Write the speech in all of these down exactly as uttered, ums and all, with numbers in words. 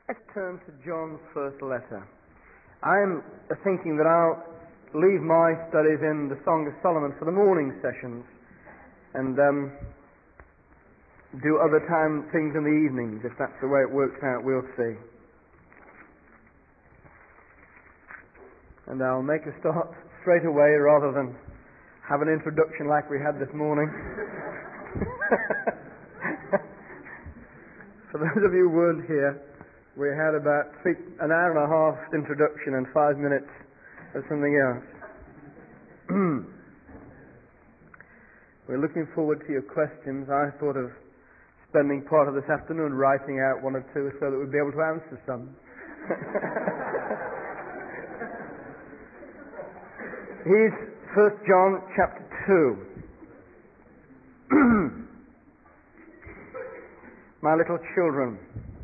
Let's turn to John's first letter. I'm thinking that I'll leave my studies in the Song of Solomon for the morning sessions and um, do other time things in the evenings. If that's the way it works out, we'll see. And I'll make a start straight away rather than have an introduction like we had this morning. For those of you who weren't here, we had about three, an hour and a half introduction and five minutes of something else. We're looking forward to your questions. I thought of spending part of this afternoon writing out one or two so that we'd be able to answer some. Here's First John chapter two. My little children,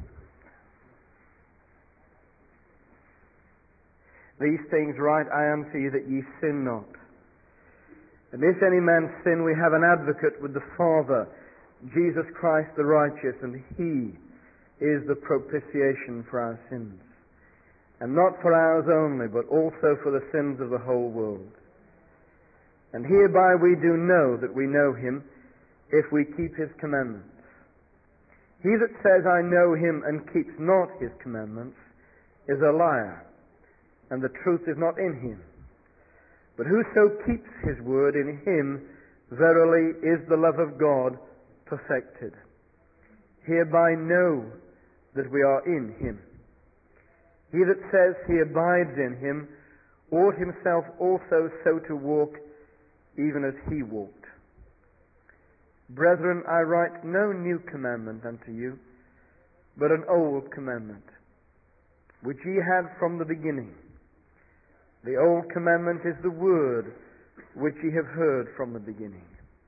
these things write I unto you, that ye sin not. And if any man sin, we have an advocate with the Father, Jesus Christ the righteous, and he is the propitiation for our sins. And not for ours only, but also for the sins of the whole world. And hereby we do know that we know him, if we keep his commandments. He that says, I know him, and keeps not his commandments, is a liar, and the truth is not in him. But whoso keeps his word, in him verily is the love of God perfected. Hereby know that we are in him. He that says he abides in him ought himself also so to walk, even as he walked. Brethren, I write no new commandment unto you, but an old commandment, which ye had from the beginning. The old commandment is the word which ye have heard from the beginning.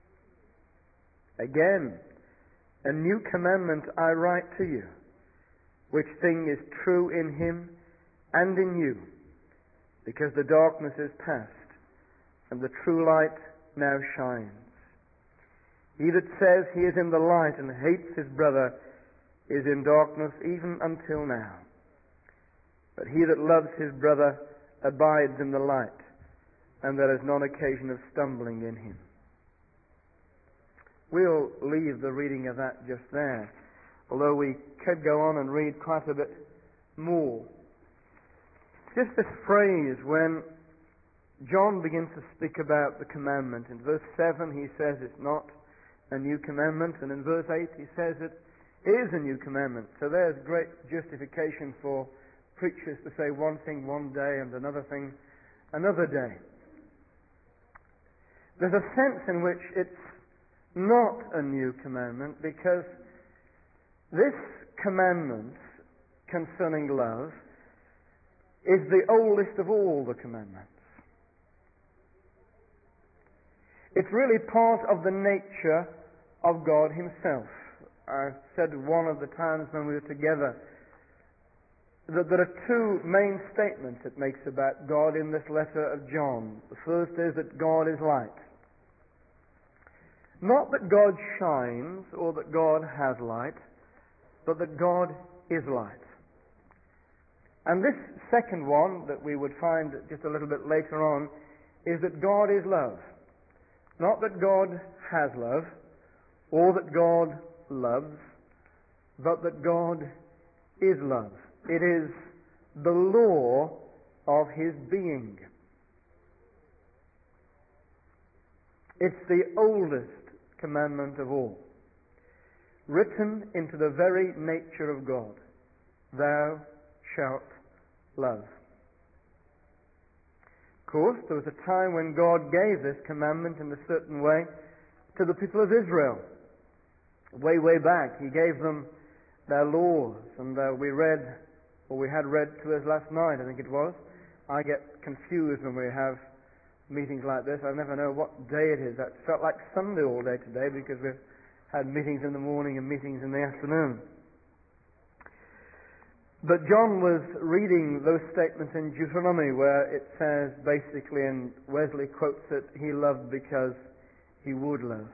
Again, a new commandment I write to you, which thing is true in him and in you, because the darkness is past, and the true light now shines. He that says he is in the light and hates his brother is in darkness even until now. But he that loves his brother abides in the light, and there is none occasion of stumbling in him. We'll leave the reading of that just there, although we could go on and read quite a bit more. Just this phrase, when John begins to speak about the commandment, in verse seven he says it's not a new commandment, and in verse eight he says it is a new commandment. So there's great justification for preachers to say one thing one day and another thing another day. There's a sense in which it's not a new commandment, because this commandment concerning love is the oldest of all the commandments. It's really part of the nature of God himself. I said one of the times when we were together that there are two main statements it makes about God in this letter of John. The first is that God is light. Not that God shines or that God has light, but that God is light. And this second one that we would find just a little bit later on is that God is love. Not that God has love, or that God loves, but that God is love. It is the law of his being. It's the oldest commandment of all, written into the very nature of God. Thou shalt love. Of course, there was a time when God gave this commandment in a certain way to the people of Israel. Way, way back, he gave them their laws, and uh, we read, or we had read to us last night, I think it was. I get confused when we have meetings like this. I never know what day it is. It felt like Sunday all day today, because we've had meetings in the morning and meetings in the afternoon. But John was reading those statements in Deuteronomy where it says basically, and Wesley quotes it, he loved because he would love.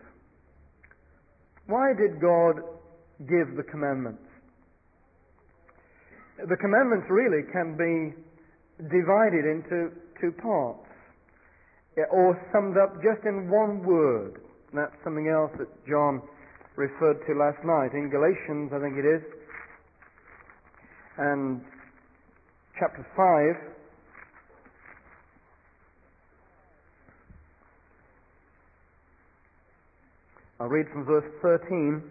Why did God give the commandments? The commandments really can be divided into two parts, or summed up just in one word. And that's something else that John referred to last night in Galatians, I think it is, and chapter five. I'll read from verse thirteen.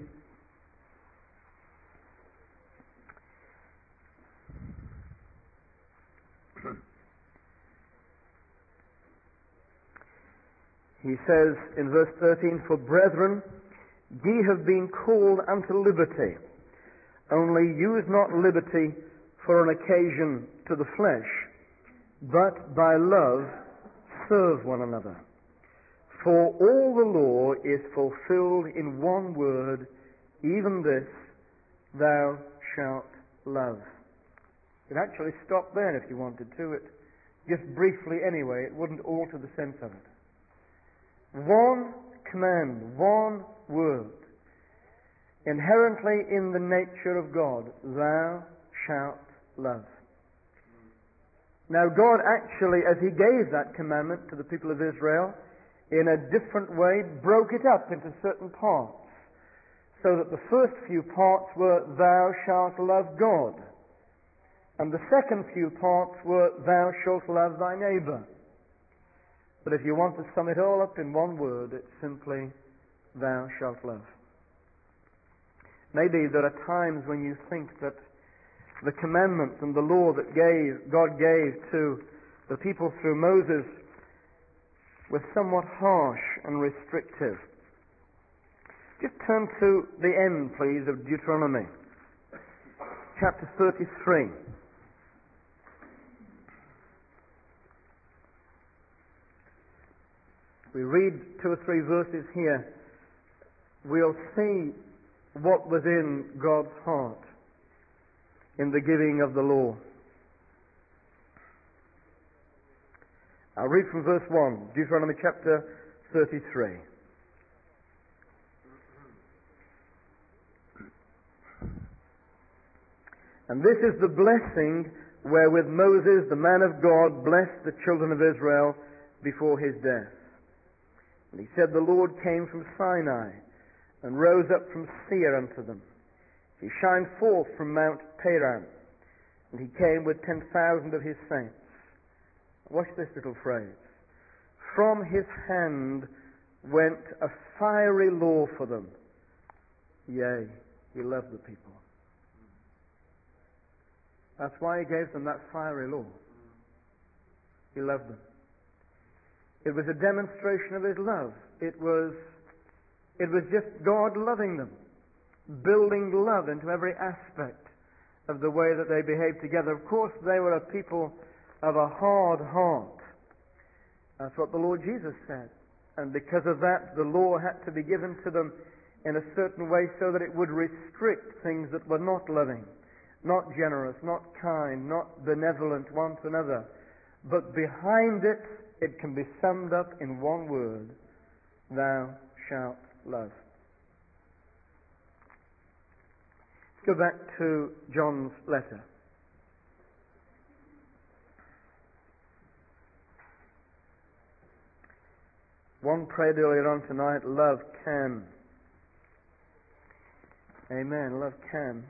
He says in verse thirteen, "For brethren, ye have been called unto liberty, only use not liberty for an occasion to the flesh, but by love serve one another. For all the law is fulfilled in one word, even this, thou shalt love." You'd actually stop there if you wanted to. It just briefly anyway, it wouldn't alter the sense of it. One command, one word, inherently in the nature of God, thou shalt love. Now God actually, as He gave that commandment to the people of Israel, in a different way, broke it up into certain parts, so that the first few parts were, thou shalt love God, and the second few parts were, thou shalt love thy neighbour. But if you want to sum it all up in one word, it's simply, thou shalt love. Maybe there are times when you think that the commandments and the law that gave, God gave to the people through Moses were somewhat harsh and restrictive. Just turn to the end, please, of Deuteronomy, chapter thirty-three. We read two or three verses here, we'll see what was in God's heart in the giving of the law. I'll read from verse one, Deuteronomy chapter thirty-three. "And this is the blessing wherewith Moses, the man of God, blessed the children of Israel before his death. And he said, the Lord came from Sinai and rose up from Seir unto them. He shined forth from Mount Paran, and he came with ten thousand of his saints." Watch this little phrase. "From his hand went a fiery law for them. Yea, he loved the people." That's why he gave them that fiery law. He loved them. It was a demonstration of his love. It was, it was just God loving them, building love into every aspect of the way that they behaved together. Of course, they were a people of a hard heart. That's what the Lord Jesus said. And because of that, the law had to be given to them in a certain way so that it would restrict things that were not loving, not generous, not kind, not benevolent one to another. But behind it, it can be summed up in one word, thou shalt love. Let's go back to John's letter. One prayed earlier on tonight, love can. Amen, love can.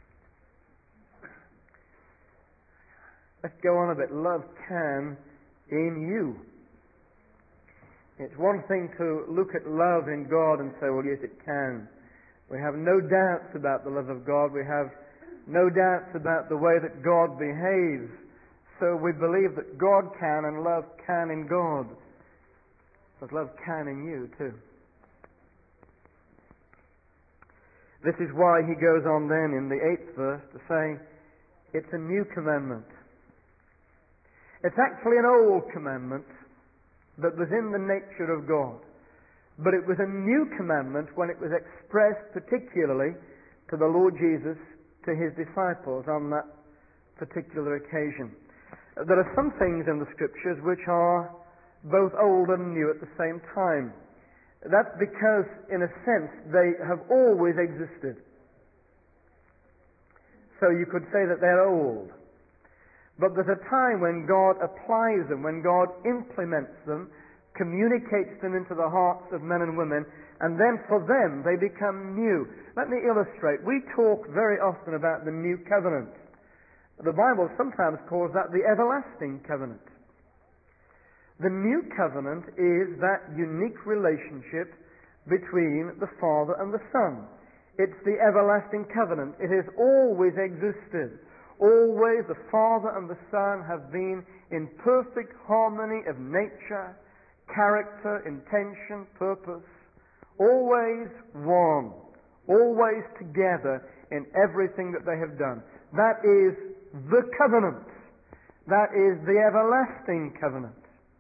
Let's go on a bit. Love can in you. It's one thing to look at love in God and say, well, yes, it can. We have no doubts about the love of God. We have no doubts about the way that God behaves. So we believe that God can and love can in God. But love can in you too. This is why he goes on then in the eighth verse to say, it's a new commandment. It's actually an old commandment that was in the nature of God. But it was a new commandment when it was expressed particularly to the Lord Jesus, to his disciples on that particular occasion. There are some things in the Scriptures which are both old and new at the same time. That's because, in a sense, they have always existed. So you could say that they're old. But there's a time when God applies them, when God implements them, communicates them into the hearts of men and women, and then for them they become new. Let me illustrate. We talk very often about the new covenant. The Bible sometimes calls that the everlasting covenant. The new covenant is that unique relationship between the Father and the Son. It's the everlasting covenant. It has always existed. Always the Father and the Son have been in perfect harmony of nature, character, intention, purpose. Always one. Always together in everything that they have done. That is the covenant. That is the everlasting covenant.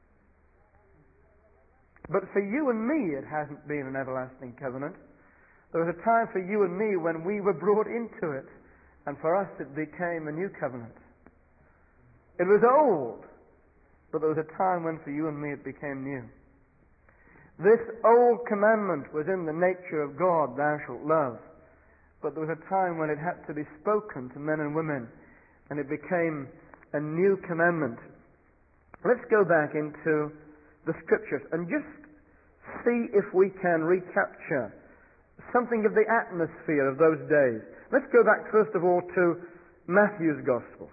But for you and me, it hasn't been an everlasting covenant. There was a time for you and me when we were brought into it, and for us it became a new covenant. It was old, but there was a time when for you and me it became new. This old commandment was in the nature of God, thou shalt love. But there was a time when it had to be spoken to men and women, and it became a new commandment. Let's go back into the Scriptures and just see if we can recapture something of the atmosphere of those days. Let's go back first of all to Matthew's Gospel,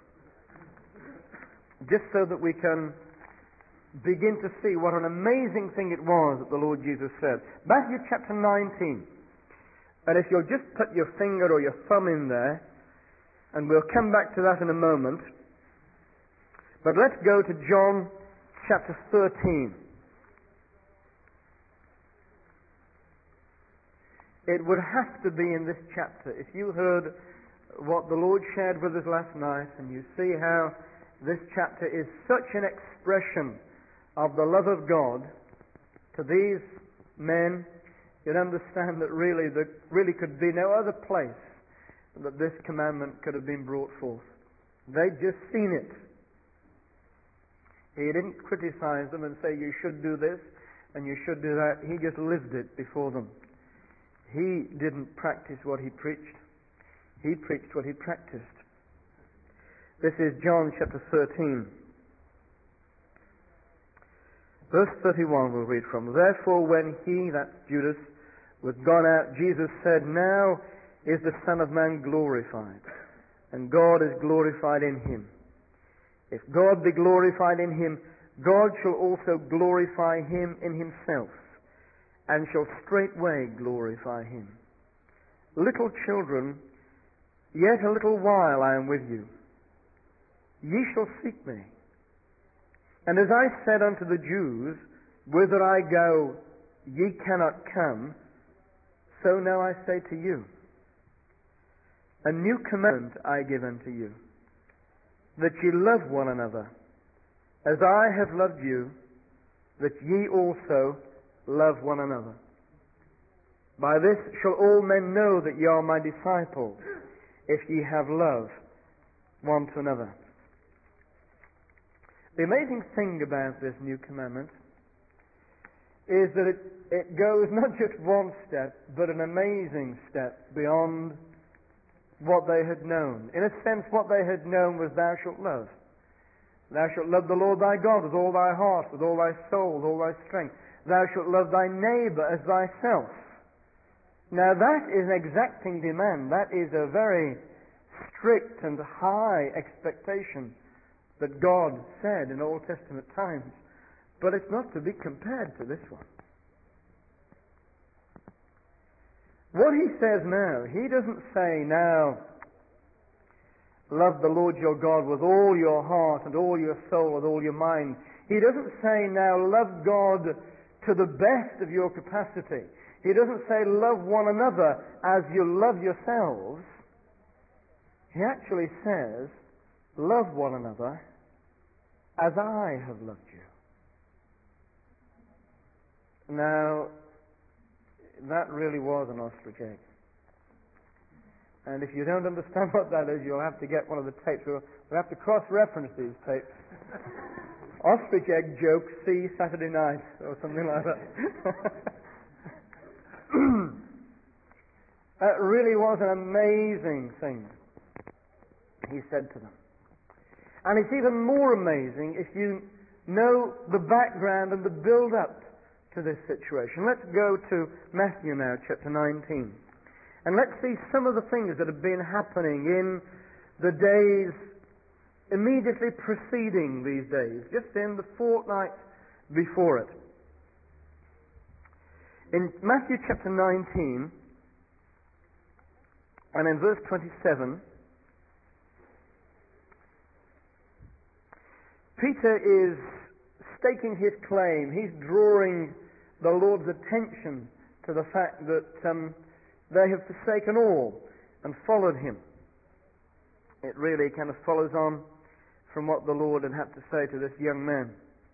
just so that we can begin to see what an amazing thing it was that the Lord Jesus said. Matthew chapter nineteen. And if you'll just put your finger or your thumb in there, and we'll come back to that in a moment. But let's go to John chapter thirteen. It would have to be in this chapter. If you heard what the Lord shared with us last night, and you see how this chapter is such an expression of the love of God to these men, you'd understand that really there really could be no other place that this commandment could have been brought forth. They'd just seen it. He didn't criticize them and say you should do this and you should do that. He just lived it before them. He didn't practice what he preached. He preached what he practiced. This is John chapter thirteen. Verse thirty-one we'll read from. Therefore when he, that's Judas, was gone out, Jesus said, now is the Son of Man glorified, and God is glorified in him. If God be glorified in him, God shall also glorify him in himself, and shall straightway glorify him. Little children, yet a little while I am with you. Ye shall seek me. And as I said unto the Jews, whither I go, ye cannot come, so now I say to you, a new commandment I give unto you, that ye love one another, as I have loved you, that ye also love one another. By this shall all men know that ye are my disciples, if ye have love one to another. The amazing thing about this new commandment is that it, it goes not just one step, but an amazing step beyond what they had known. In a sense, what they had known was thou shalt love. Thou shalt love the Lord thy God with all thy heart, with all thy soul, with all thy strength. Thou shalt love thy neighbour as thyself. Now that is an exacting demand. That is a very strict and high expectation that God said in Old Testament times. But it's not to be compared to this one. What he says now, he doesn't say now, love the Lord your God with all your heart and all your soul and all your mind. He doesn't say now, love God to the best of your capacity. He doesn't say love one another as you love yourselves. He actually says, love one another as I have loved you. Now, that really was an ostrich egg. And if you don't understand what that is, you'll have to get one of the tapes. We'll, we'll have to cross-reference these tapes. Ostrich egg joke, see Saturday night, or something like that. That really was an amazing thing. he said to them. And it's even more amazing if you know the background and the build-up to this situation. Let's go to Matthew now, chapter nineteen. And let's see some of the things that have been happening in the days immediately preceding these days, just in the fortnight before it. In Matthew chapter nineteen, and in verse twenty-seven, Peter is staking his claim. He's drawing the Lord's attention to the fact that um, they have forsaken all and followed him. It really kind of follows on from what the Lord had had to say to this young man.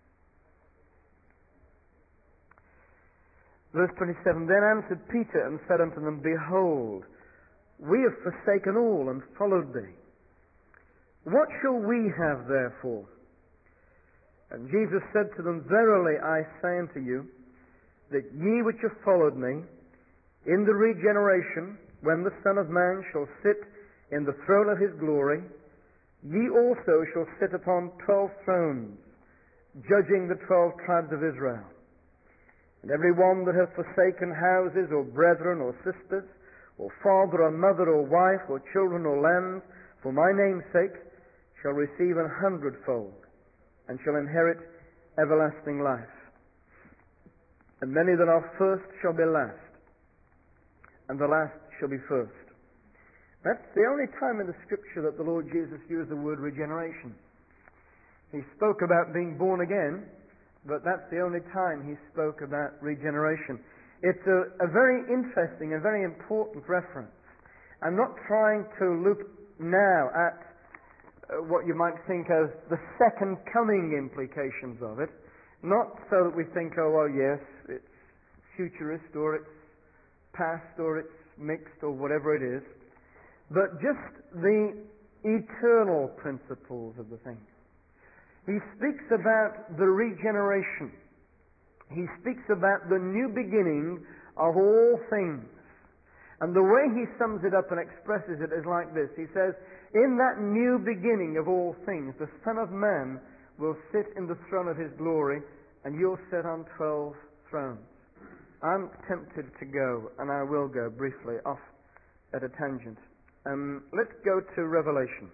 Verse twenty-seven, then answered Peter and said unto them, Behold, we have forsaken all and followed thee. What shall we have therefore? And Jesus said to them, Verily I say unto you, that ye which have followed me, in the regeneration, when the Son of Man shall sit in the throne of his glory, ye also shall sit upon twelve thrones, judging the twelve tribes of Israel. And every one that hath forsaken houses, or brethren, or sisters, or father, or mother, or wife, or children, or lands, for my name's sake, shall receive an hundredfold, and shall inherit everlasting life. And many that are first shall be last, and the last shall be first. That's the only time in the Scripture that the Lord Jesus used the word regeneration. He spoke about being born again, but that's the only time he spoke about regeneration. It's a, a very interesting and very important reference. I'm not trying to look now at uh, what you might think as the second coming implications of it, not so that we think, oh, well, yes, it's futurist, or it's past, or it's mixed, or whatever it is, but just the eternal principles of the thing. He speaks about the regeneration. He speaks about the new beginning of all things. And the way he sums it up and expresses it is like this. He says, in that new beginning of all things, the Son of Man will sit in the throne of his glory, and you'll sit on twelve thrones. I'm tempted to go, and I will go briefly off at a tangent. Um, let's go to Revelation.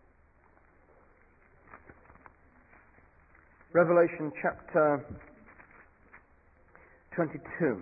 Revelation chapter twenty-two.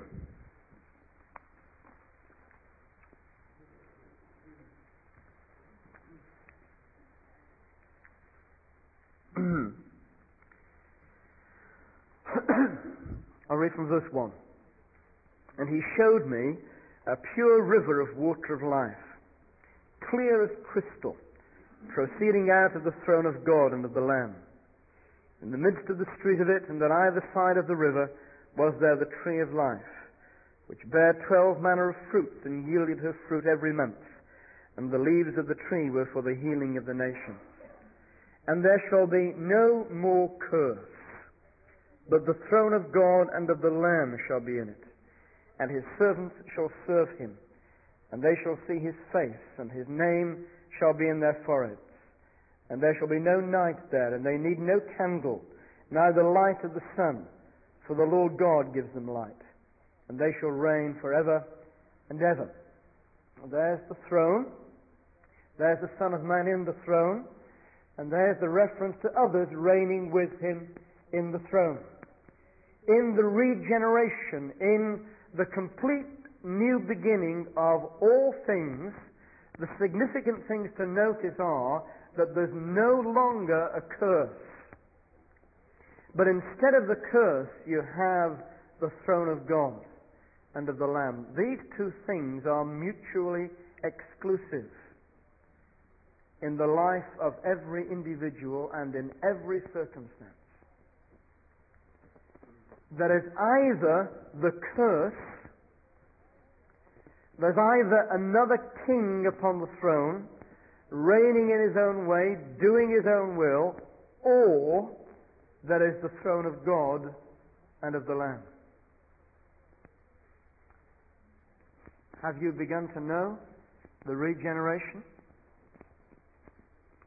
I'll read from verse one. And he showed me a pure river of water of life, clear as crystal, proceeding out of the throne of God and of the Lamb. In the midst of the street of it, and on either side of the river, was there the tree of life, which bare twelve manner of fruits, and yielded her fruit every month. And the leaves of the tree were for the healing of the nations. And there shall be no more curse, but the throne of God and of the Lamb shall be in it, and his servants shall serve him, and they shall see his face, and his name shall be in their foreheads. And there shall be no night there, and they need no candle, neither light of the sun, for the Lord God gives them light. And they shall reign forever and ever. And there's the throne, there's the Son of Man in the throne, and there's the reference to others reigning with him in the throne. In the regeneration, in the complete new beginning of all things, the significant things to notice are that there's no longer a curse. But instead of the curse, you have the throne of God and of the Lamb. These two things are mutually exclusive in the life of every individual and in every circumstance. There is either the curse, there's either another king upon the throne, reigning in his own way, doing his own will, or there is the throne of God and of the Lamb. Have you begun to know the regeneration?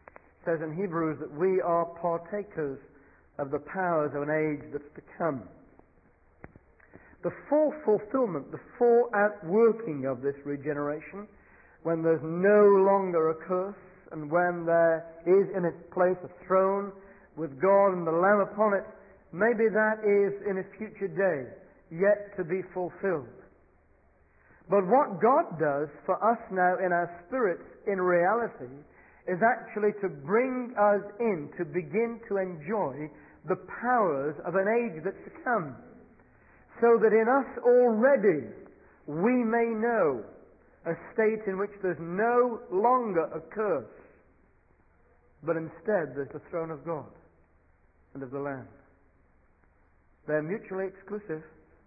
says in Hebrews that we are partakers of the powers of an age that's to come. The full fulfillment, the full outworking of this regeneration, when there's no longer a curse, and when there is in its place a throne with God and the Lamb upon it, maybe that is in a future day, yet to be fulfilled. But what God does for us now in our spirits, in reality, is actually to bring us in, to begin to enjoy the powers of an age that's to come, so that in us already we may know a state in which there's no longer a curse, but instead there's the throne of God and of the Lamb. They're mutually exclusive.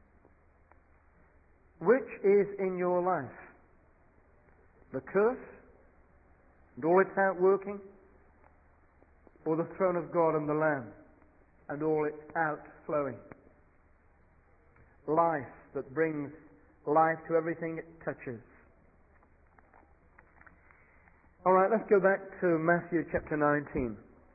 Which is in your life? The curse and all its outworking, or the throne of God and the Lamb and all its outflowing? Life that brings life to everything it touches. All right, let's go back to Matthew chapter nineteen.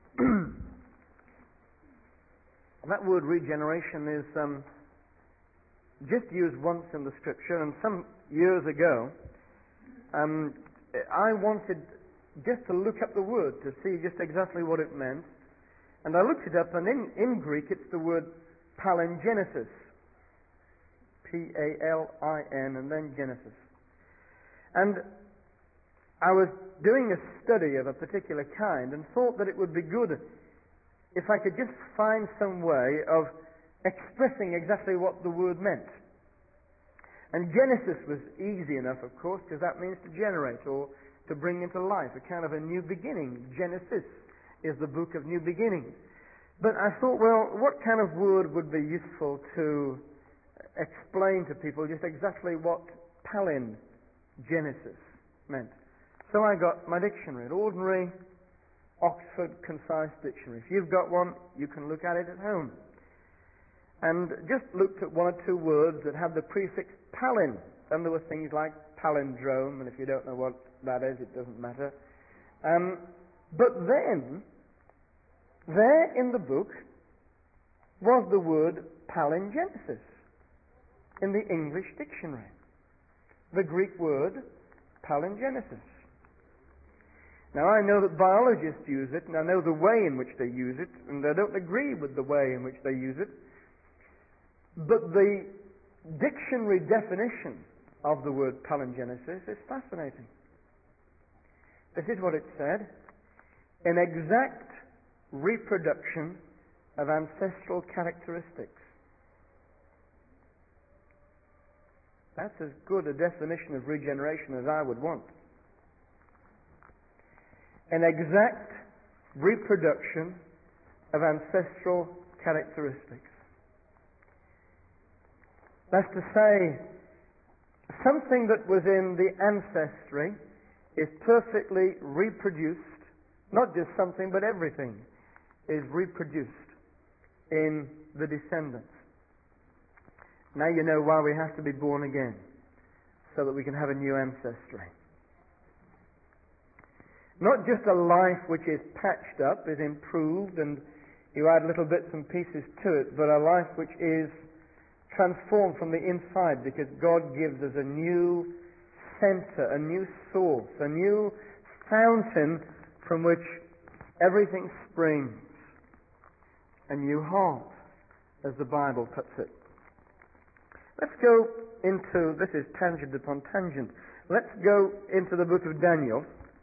That word regeneration is um, just used once in the Scripture, and some years ago um, I wanted just to look up the word to see just exactly what it meant. And I looked it up, and in, in Greek it's the word palingenesis. P A L I N and then Genesis. And I was doing a study of a particular kind and thought that it would be good if I could just find some way of expressing exactly what the word meant. And Genesis was easy enough, of course, because that means to generate or to bring into life, a kind of a new beginning. Genesis is the book of new beginnings. But I thought, well, what kind of word would be useful to explain to people just exactly what palingenesis meant? So I got my dictionary, an ordinary Oxford Concise Dictionary. If you've got one, you can look at it at home. And just looked at one or two words that have the prefix palin. Then there were things like palindrome, and if you don't know what that is, it doesn't matter. Um, but then, there in the book was the word palingenesis in the English dictionary. The Greek word palingenesis. Now I know that biologists use it, and I know the way in which they use it, and I don't agree with the way in which they use it. But the dictionary definition of the word palingenesis is fascinating. This is what it said: an exact reproduction of ancestral characteristics. That's as good a definition of regeneration as I would want. An exact reproduction of ancestral characteristics. That's to say, something that was in the ancestry is perfectly reproduced, not just something, but everything is reproduced in the descendants. Now you know why we have to be born again, so that we can have a new ancestry. Not just a life which is patched up, is improved, and you add little bits and pieces to it, but a life which is transformed from the inside, because God gives us a new center, a new source, a new fountain from which everything springs. A new heart, as the Bible puts it. Let's go into, this is tangent upon tangent, let's go into the book of Daniel.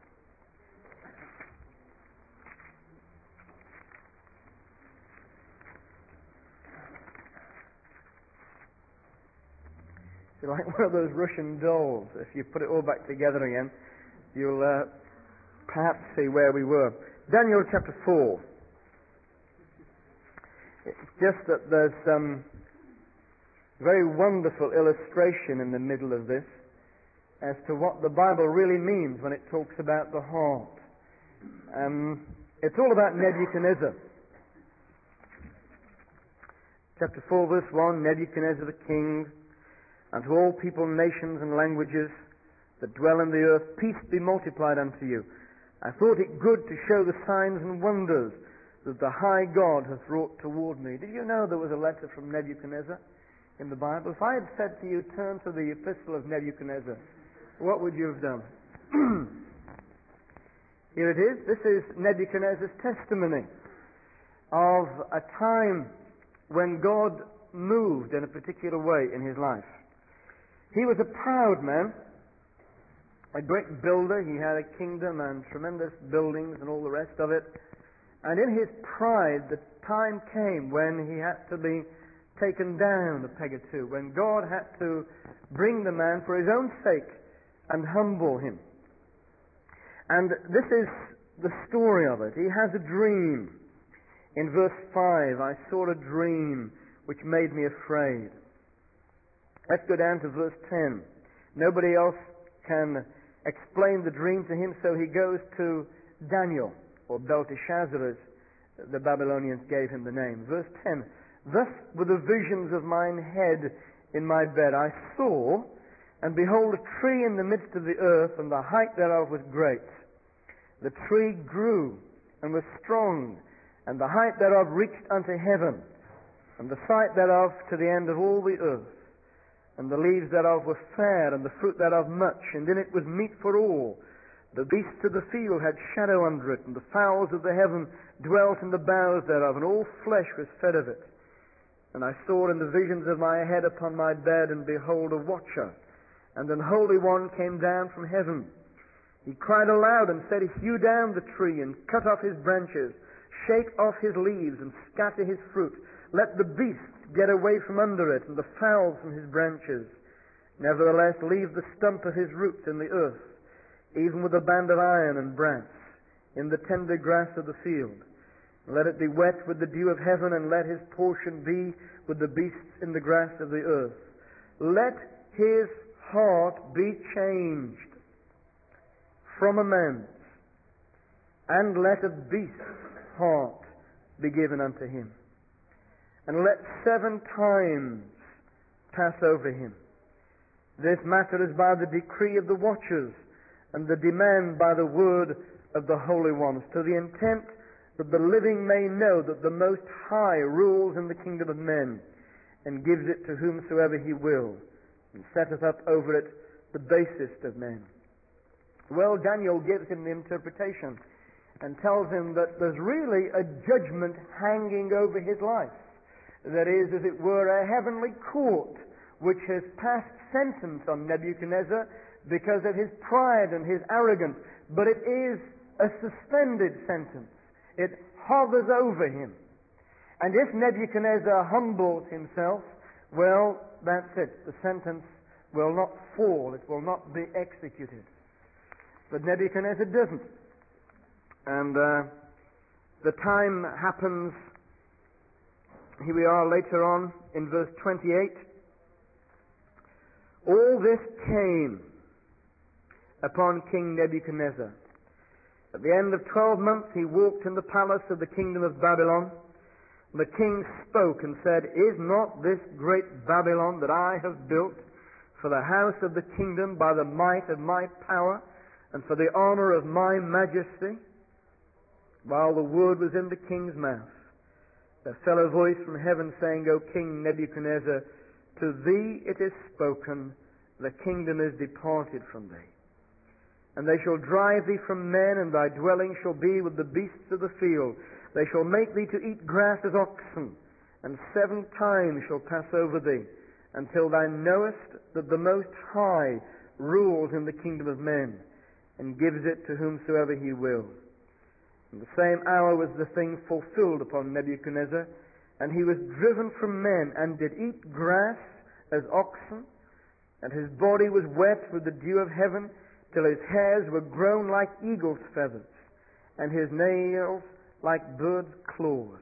It's like one of those Russian dolls. If you put it all back together again, you'll uh, perhaps see where we were. Daniel chapter four. It's just that there's some very wonderful illustration in the middle of this as to what the Bible really means when it talks about the heart. Um, it's all about Nebuchadnezzar. Chapter four, verse one, Nebuchadnezzar the king, and to all people, nations, and languages that dwell in the earth, peace be multiplied unto you. I thought it good to show the signs and wonders that the high God hath wrought toward me. Did you know there was a letter from Nebuchadnezzar in the Bible? If I had said to you, turn to the epistle of Nebuchadnezzar, what would you have done? Here it is. This is Nebuchadnezzar's testimony of a time when God moved in a particular way in his life. He was a proud man, a great builder. He had a kingdom and tremendous buildings and all the rest of it. And in his pride, the time came when he had to be taken down a peg or two, when God had to bring the man for his own sake and humble him. And this is the story of it. He has a dream. In verse five, I saw a dream which made me afraid. Let's go down to verse ten. Nobody else can explain the dream to him, so he goes to Daniel, or Belteshazzar as the Babylonians gave him the name. Verse ten, thus were the visions of mine head in my bed. I saw, and behold, a tree in the midst of the earth, and the height thereof was great. The tree grew, and was strong, and the height thereof reached unto heaven, and the sight thereof to the end of all the earth. And the leaves thereof were fair, and the fruit thereof much, and in it was meat for all. The beasts of the field had shadow under it, and the fowls of the heaven dwelt in the boughs thereof, and all flesh was fed of it. And I saw in the visions of my head upon my bed, and behold, a watcher, and an holy one came down from heaven. He cried aloud and said, hew down the tree, and cut off his branches, shake off his leaves, and scatter his fruit. Let the beasts get away from under it, and the fowls from his branches. Nevertheless, leave the stump of his roots in the earth, even with a band of iron and brass, in the tender grass of the field. Let it be wet with the dew of heaven, and let his portion be with the beasts in the grass of the earth. Let his heart be changed from a man's, and let a beast's heart be given unto him. And let seven times pass over him. This matter is by the decree of the watchers, and the demand by the word of the holy ones, to the intent that the living may know that the Most High rules in the kingdom of men, and gives it to whomsoever he will, and setteth up over it the basest of men. Well, Daniel gives him the interpretation and tells him that there's really a judgment hanging over his life. That is, as it were, a heavenly court which has passed sentence on Nebuchadnezzar because of his pride and his arrogance. But it is a suspended sentence. It hovers over him. And if Nebuchadnezzar humbles himself, well, that's it. The sentence will not fall. It will not be executed. But Nebuchadnezzar doesn't. And uh, the time happens. Here we are later on in verse twenty-eight. All this came upon King Nebuchadnezzar. At the end of twelve months he walked in the palace of the kingdom of Babylon. The king spoke and said, is not this great Babylon that I have built for the house of the kingdom by the might of my power and for the honor of my majesty? While the word was in the king's mouth, there fell a voice from heaven saying, O King Nebuchadnezzar, to thee it is spoken, the kingdom is departed from thee. And they shall drive thee from men, and thy dwelling shall be with the beasts of the field. They shall make thee to eat grass as oxen, and seven times shall pass over thee, until thou knowest that the Most High rules in the kingdom of men, and gives it to whomsoever he will. In the same hour was the thing fulfilled upon Nebuchadnezzar, and he was driven from men, and did eat grass as oxen, and his body was wet with the dew of heaven, till his hairs were grown like eagle's feathers, and his nails like birds' claws.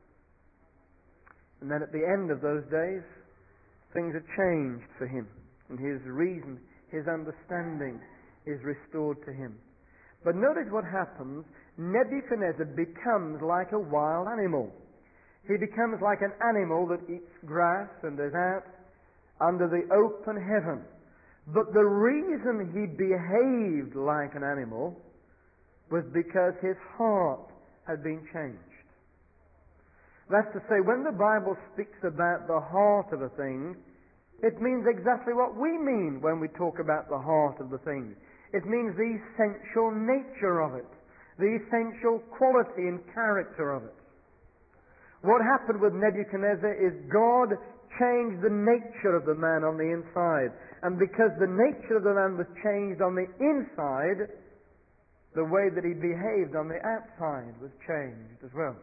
And then at the end of those days, things are changed for him, and his reason, his understanding is restored to him. But notice what happens. Nebuchadnezzar becomes like a wild animal. He becomes like an animal that eats grass and is out under the open heaven. But the reason he behaved like an animal was because his heart had been changed. That's to say, when the Bible speaks about the heart of a thing, it means exactly what we mean when we talk about the heart of the thing. It means the essential nature of it, the essential quality and character of it. What happened with Nebuchadnezzar is God changed the nature of the man on the inside. And because the nature of the man was changed on the inside, the way that he behaved on the outside was changed as well.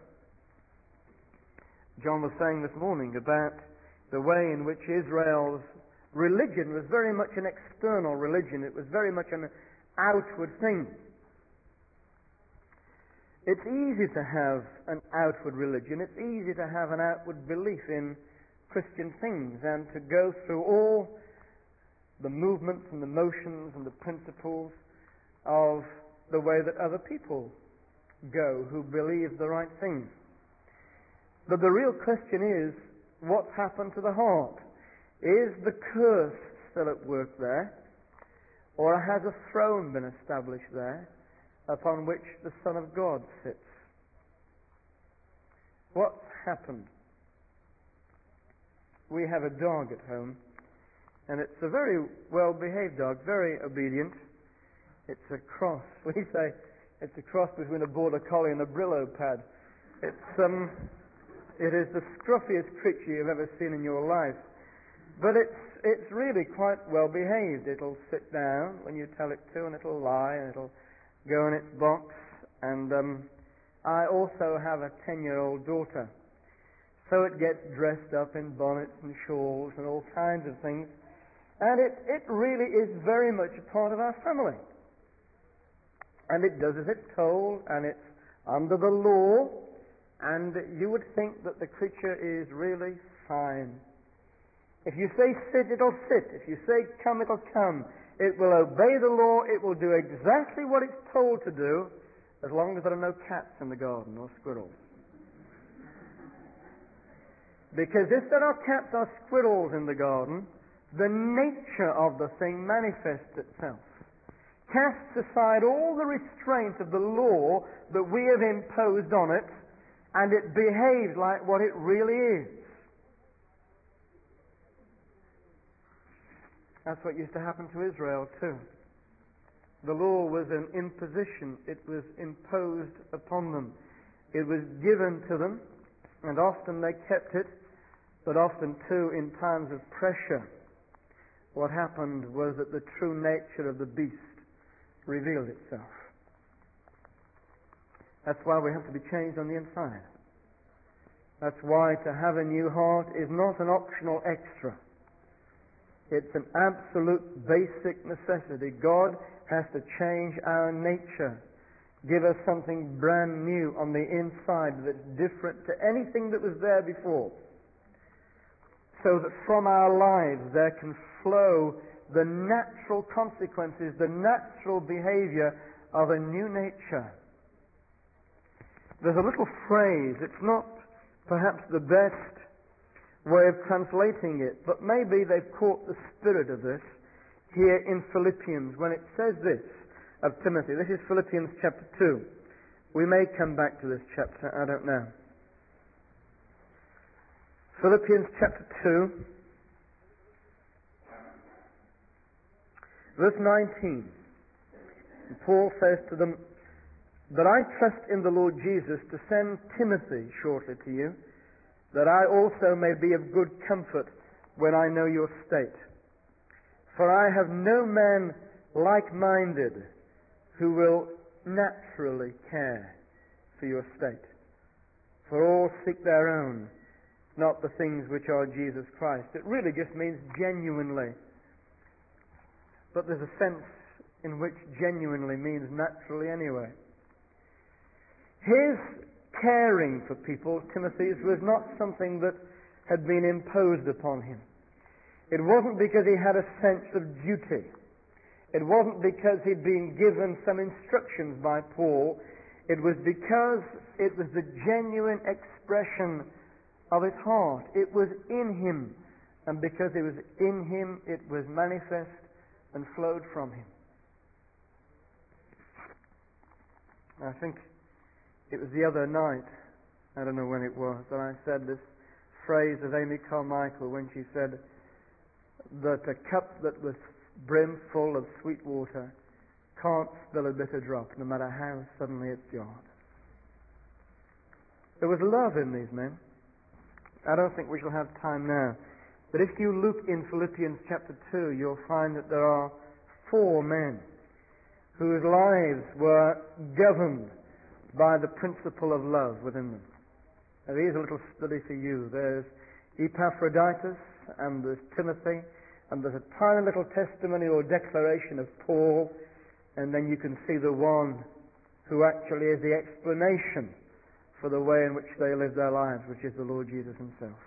John was saying this morning about the way in which Israel's religion was very much an external religion. It was very much an outward thing. It's easy to have an outward religion. It's easy to have an outward belief in Christian things and to go through all the movements and the motions and the principles of the way that other people go who believe the right things. But the real question is, what's happened to the heart? Is the curse still at work there? Or has a throne been established there upon which the Son of God sits? What's happened? We have a dog at home, and it's a very well-behaved dog, very obedient. It's a cross. We say it's a cross between a Border Collie and a Brillo pad. It's um, it is the scruffiest creature you've ever seen in your life, but it's it's really quite well-behaved. It'll sit down when you tell it to, and it'll lie, and it'll go in its box. And um, I also have a ten-year-old daughter, so it gets dressed up in bonnets and shawls and all kinds of things, and it it really is very much a part of our family. And it does as it's told, and it's under the law, and you would think that the creature is really fine. If you say sit, it'll sit. If you say come, it'll come. It will obey the law. It will do exactly what it's told to do, as long as there are no cats in the garden or squirrels. Because if there are cats or squirrels in the garden, the nature of the thing manifests itself. Casts aside all the restraint of the law that we have imposed on it, and it behaves like what it really is. That's what used to happen to Israel too. The law was an imposition. It was imposed upon them. It was given to them, and often they kept it, but often too in times of pressure. What happened was that the true nature of the beast revealed itself. That's why we have to be changed on the inside. That's why to have a new heart is not an optional extra. It's an absolute basic necessity. God has to change our nature, give us something brand new on the inside that's different to anything that was there before, so that from our lives there can flow the natural consequences, the natural behavior of a new nature. There's a little phrase, it's not perhaps the best way of translating it, but maybe they've caught the spirit of this here in Philippians when it says this of Timothy. This is Philippians chapter two. We may come back to this chapter, I don't know. Philippians chapter two, verse nineteen. Paul says to them, "But I trust in the Lord Jesus to send Timothy shortly to you, that I also may be of good comfort when I know your state. For I have no man like-minded who will naturally care for your state. For all seek their own, not the things which are Jesus Christ." It really just means genuinely. But there's a sense in which genuinely means naturally anyway. His caring for people, Timothy's, was not something that had been imposed upon him. It wasn't because he had a sense of duty. It wasn't because he'd been given some instructions by Paul. It was because it was the genuine expression of his heart. It was in him. And because it was in him, it was manifest and flowed from him. I think it was the other night, I don't know when it was, that I said this phrase of Amy Carmichael when she said that a cup that was brimful of sweet water can't spill a bitter drop, no matter how suddenly it's got. There was love in these men. I don't think we shall have time now. But if you look in Philippians chapter two, you'll find that there are four men whose lives were governed by the principle of love within them. Now, here's a little study for you. There's Epaphroditus, and there's Timothy, and there's a tiny little testimony or declaration of Paul, and then you can see the one who actually is the explanation for the way in which they live their lives, which is the Lord Jesus himself.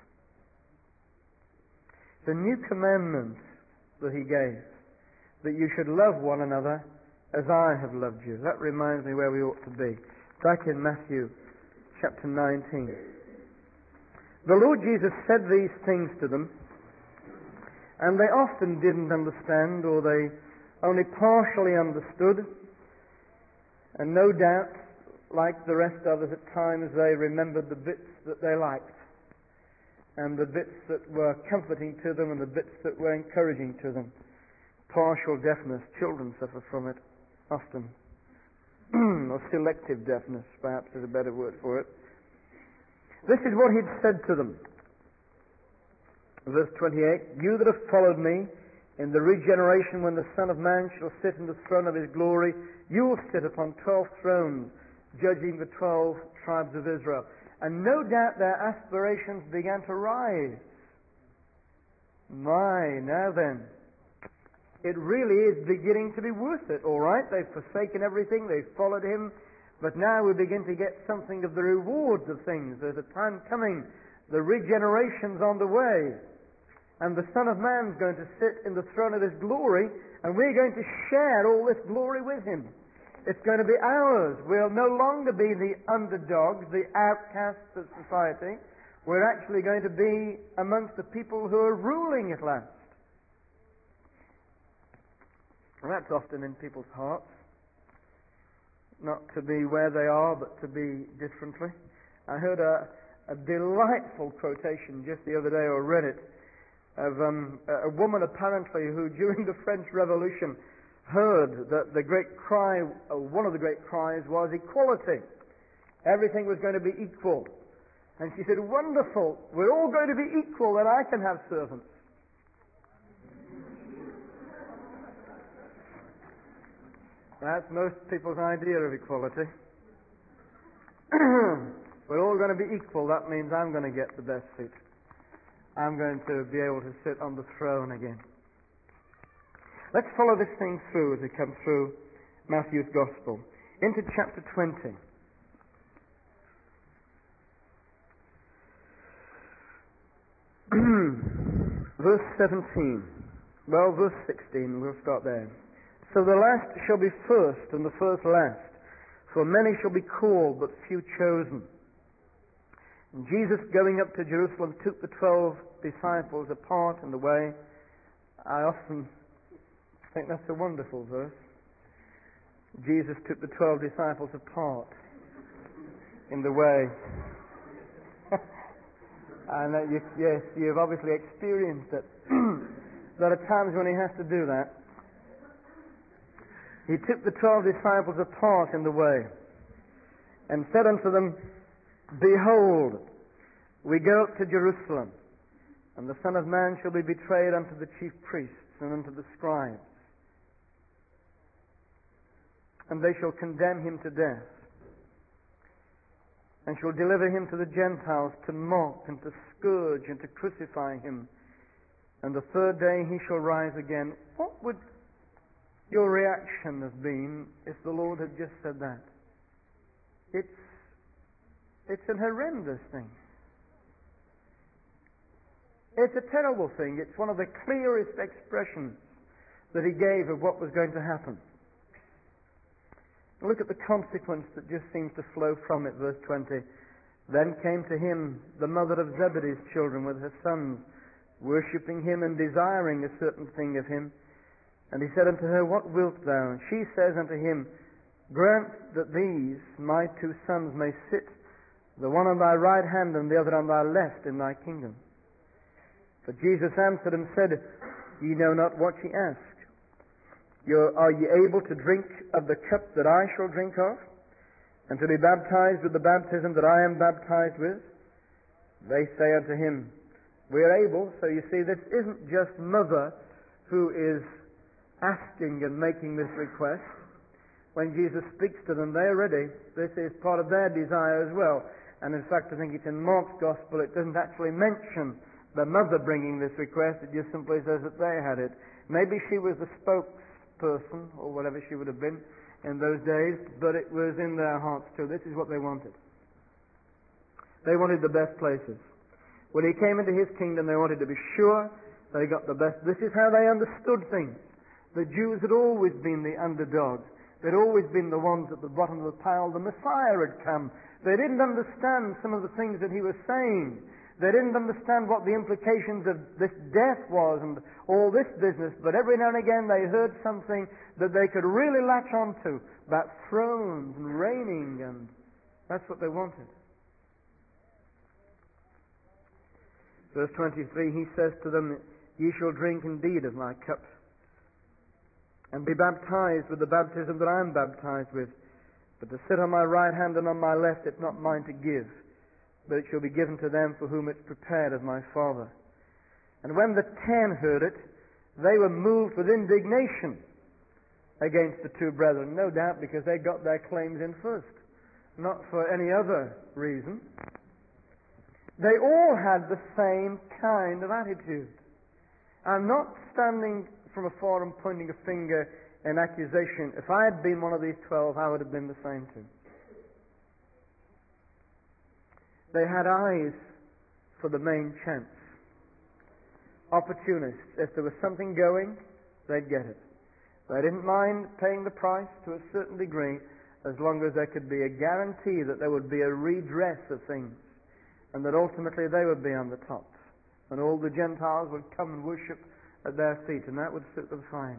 The new commandment that he gave, that you should love one another as I have loved you. That reminds me where we ought to be. Back in Matthew chapter nineteen. The Lord Jesus said these things to them, and they often didn't understand, or they only partially understood, and no doubt, like the rest of us, at times they remembered the bits that they liked, and the bits that were comforting to them, and the bits that were encouraging to them. Partial deafness, children suffer from it often. Or selective deafness, perhaps is a better word for it. This is what he'd said to them. Verse twenty-eight, you that have followed me in the regeneration when the Son of Man shall sit in the throne of his glory, you will sit upon twelve thrones, judging the twelve tribes of Israel. And no doubt their aspirations began to rise. My, now then, it really is beginning to be worth it, all right? They've forsaken everything, they've followed him, but now we begin to get something of the rewards of things. There's a time coming, the regeneration's on the way, and the Son of Man's going to sit in the throne of his glory, and we're going to share all this glory with him. It's going to be ours. We'll no longer be the underdogs, the outcasts of society. We're actually going to be amongst the people who are ruling at last. And that's often in people's hearts. Not to be where they are, but to be differently. I heard a, a delightful quotation just the other day, or read it, of um, a woman apparently who during the French Revolution heard that the great cry, uh, one of the great cries was equality. Everything was going to be equal. And she said, wonderful, we're all going to be equal, that I can have servants. That's most people's idea of equality. We're all going to be equal, that means I'm going to get the best seat. I'm going to be able to sit on the throne again. Let's follow this thing through as we come through Matthew's Gospel. Into chapter twenty. Verse seventeen. Well, verse sixteen, we'll start there. So the last shall be first, and the first last. For many shall be called, but few chosen. And Jesus, going up to Jerusalem, took the twelve disciples apart in the way. I often I think that's a wonderful verse. Jesus took the twelve disciples apart in the way. And uh, you, yes, you've obviously experienced it. There are times when he has to do that. He took the twelve disciples apart in the way and said unto them, Behold, we go up to Jerusalem, and the Son of Man shall be betrayed unto the chief priests and unto the scribes. And they shall condemn him to death, and shall deliver him to the Gentiles to mock and to scourge and to crucify him. And the third day he shall rise again. What would your reaction have been if the Lord had just said that? It's, it's an horrendous thing. It's a terrible thing. It's one of the clearest expressions that he gave of what was going to happen. Look at the consequence that just seems to flow from it, verse twenty. Then came to him the mother of Zebedee's children with her sons, worshipping him and desiring a certain thing of him. And he said unto her, What wilt thou? And she says unto him, grant that these, my two sons, may sit, the one on thy right hand and the other on thy left, in thy kingdom. But Jesus answered and said, Ye know not what ye ask. You're, are ye able to drink of the cup that I shall drink of, and to be baptized with the baptism that I am baptized with? They say unto him, We are able. So you see, this isn't just mother who is asking and making this request. When Jesus speaks to them, they're ready. This is part of their desire as well. And in fact, I think it's in Mark's Gospel, it doesn't actually mention the mother bringing this request. It just simply says that they had it. Maybe she was the spokesperson, or whatever she would have been in those days, but it was in their hearts too. This is what they wanted. They wanted the best places. When he came into his kingdom, they wanted to be sure they got the best. This is how they understood things. The Jews had always been the underdogs. They'd always been the ones at the bottom of the pile. The Messiah had come. They didn't understand some of the things that he was saying. They didn't understand what the implications of this death was and all this business, but every now and again they heard something that they could really latch onto about thrones and reigning, and that's what they wanted. Verse twenty-three, he says to them, Ye shall drink indeed of my cup, and be baptized with the baptism that I am baptized with. But to sit on my right hand and on my left, it's not mine to give, but it shall be given to them for whom it's prepared of my Father. And when the ten heard it, they were moved with indignation against the two brethren, no doubt because they got their claims in first, not for any other reason. They all had the same kind of attitude. I'm not standing from afar and pointing a finger in accusation. If I had been one of these twelve, I would have been the same too. They had eyes for the main chance. Opportunists. If there was something going, they'd get it. They didn't mind paying the price to a certain degree as long as there could be a guarantee that there would be a redress of things and that ultimately they would be on the top and all the Gentiles would come and worship at their feet, and that would suit them fine.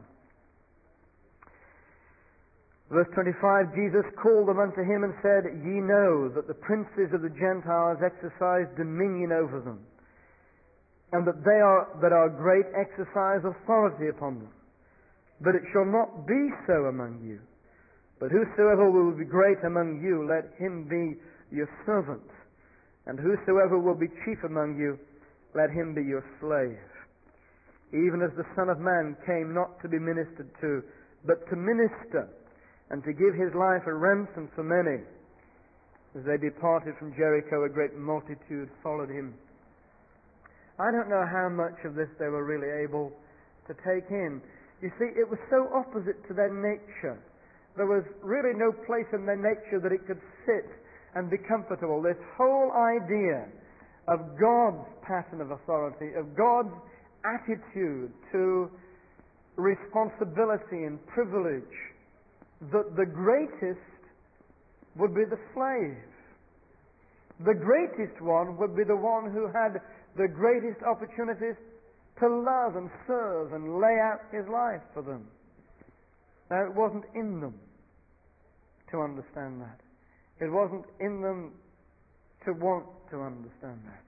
Verse twenty-five, Jesus called them unto him and said, Ye know that the princes of the Gentiles exercise dominion over them, and that they are, that are great exercise authority upon them. But it shall not be so among you. But whosoever will be great among you, let him be your servant. And whosoever will be chief among you, let him be your slave. Even as the Son of Man came not to be ministered to, but to minister, and to give his life a ransom for many. As they departed from Jericho, a great multitude followed him. I don't know how much of this they were really able to take in. You see, it was so opposite to their nature. There was really no place in their nature that it could sit and be comfortable. This whole idea of God's pattern of authority, of God's attitude to responsibility and privilege, that the greatest would be the slave. The greatest one would be the one who had the greatest opportunities to love and serve and lay out his life for them. Now, it wasn't in them to understand that. It wasn't in them to want to understand that.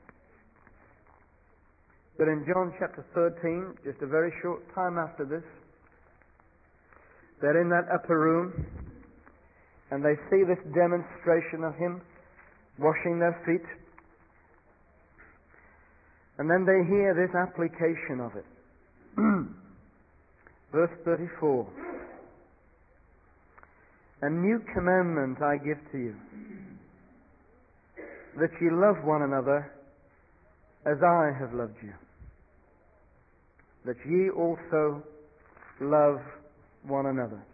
But in John chapter thirteen, just a very short time after this, they're in that upper room and they see this demonstration of him washing their feet. And then they hear this application of it. Verse thirty-four. A new commandment I give to you, that ye love one another as I have loved you, that ye also love one another.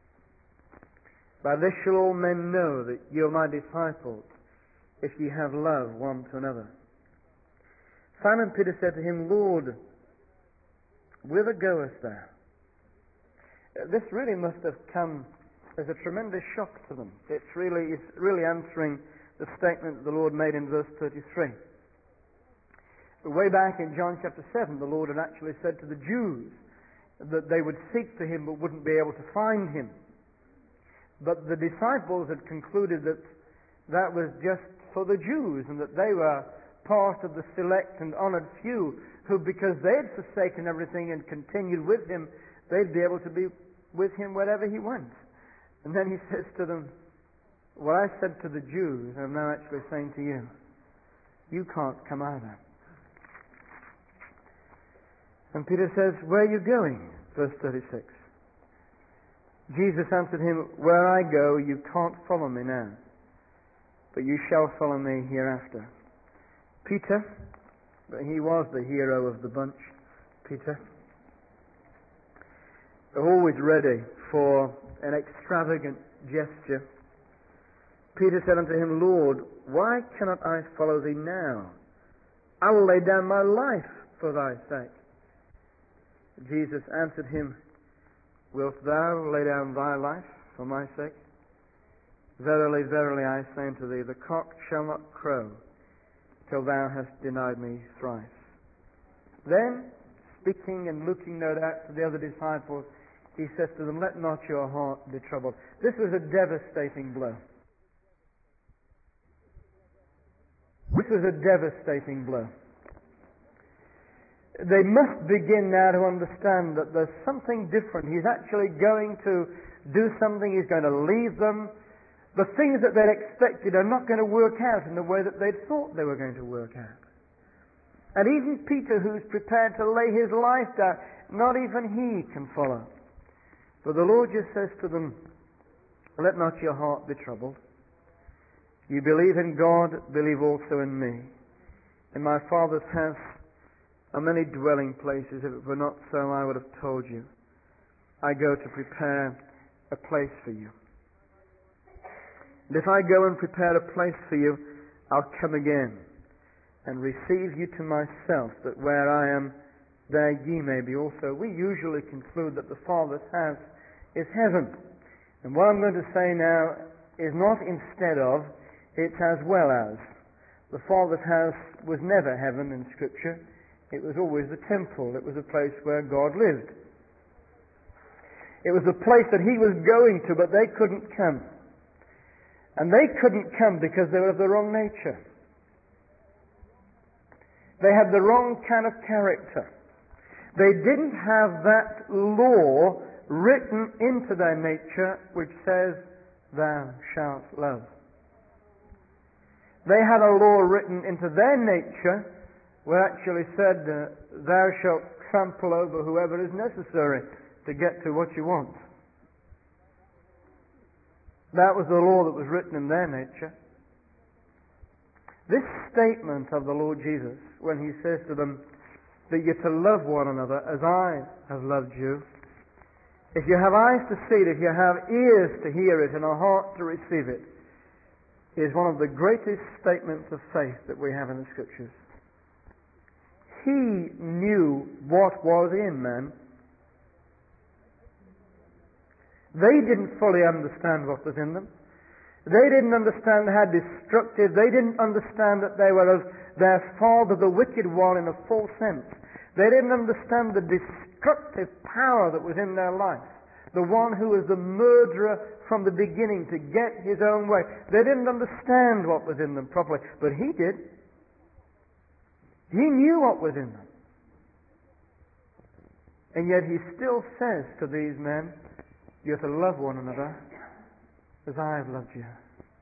By this shall all men know that ye are my disciples, if ye have love one to another. Simon Peter said to him, Lord, whither goest thou? This really must have come as a tremendous shock to them. It's really, it's really answering the statement that the Lord made in verse thirty-three. Way back in John chapter seven, the Lord had actually said to the Jews that they would seek for him but wouldn't be able to find him. But the disciples had concluded that that was just for the Jews, and that they were part of the select and honored few who, because they had forsaken everything and continued with him, they'd be able to be with him wherever he went. And then he says to them, what I said to the Jews, I'm now actually saying to you, you can't come either. And Peter says, where are you going? Verse thirty-six. Jesus answered him, where I go, you can't follow me now, but you shall follow me hereafter. Peter, but he was the hero of the bunch, Peter, always ready for an extravagant gesture. Peter said unto him, Lord, why cannot I follow thee now? I will lay down my life for thy sake. Jesus answered him, wilt thou lay down thy life for my sake? Verily, verily, I say unto thee, the cock shall not crow till thou hast denied me thrice. Then, speaking and looking no doubt to the other disciples, he says to them, let not your heart be troubled. This was a devastating blow. This was a devastating blow. They must begin now to understand that there's something different. He's actually going to do something. He's going to leave them. The things that they'd expected are not going to work out in the way that they'd thought they were going to work out. And even Peter, who's prepared to lay his life down, not even he can follow. But the Lord just says to them, let not your heart be troubled. You believe in God, believe also in me. In my Father's house are many dwelling places. If it were not so, I would have told you. I go to prepare a place for you. And if I go and prepare a place for you, I'll come again and receive you to myself, that where I am, there ye may be also. We usually conclude that the Father's house is heaven. And what I'm going to say now is not instead of, it's as well as. The Father's house was never heaven in Scripture. It was always the temple. It was a place where God lived. It was a place that He was going to, but they couldn't come. And they couldn't come because they were of the wrong nature. They had the wrong kind of character. They didn't have that law written into their nature which says, thou shalt love. They had a law written into their nature where actually said, uh, thou shalt trample over whoever is necessary to get to what you want. That was the law that was written in their nature. This statement of the Lord Jesus, when He says to them that you're to love one another as I have loved you, if you have eyes to see it, if you have ears to hear it and a heart to receive it, is one of the greatest statements of faith that we have in the Scriptures. He knew what was in man. They didn't fully understand what was in them. They didn't understand how destructive, they didn't understand that they were of their father, the wicked one, in a full sense. They didn't understand the destructive power that was in their life. The one who was the murderer from the beginning to get his own way. They didn't understand what was in them properly, but he did. He knew what was in them. And yet he still says to these men, you're to love one another as I have loved you.